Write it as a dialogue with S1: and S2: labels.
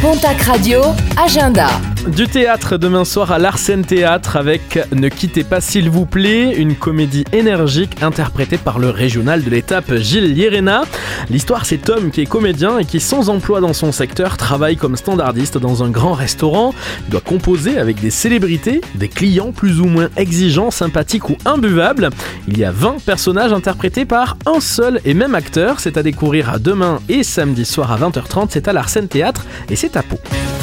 S1: Pontac Radio, agenda.
S2: Du théâtre demain soir à l'Arsène Théâtre avec Ne quittez pas s'il vous plaît, une comédie énergique interprétée par le régional de l'étape Gilles Llerena. L'histoire, c'est Tom qui est comédien et qui, sans emploi dans son secteur, travaille comme standardiste dans un grand restaurant. Il doit composer avec des célébrités, des clients plus ou moins exigeants, sympathiques ou imbuvables. Il y a 20 personnages interprétés par un seul et même acteur. C'est à découvrir demain et samedi soir à 20h30. C'est à l'Arsène Théâtre et c'est à Pau.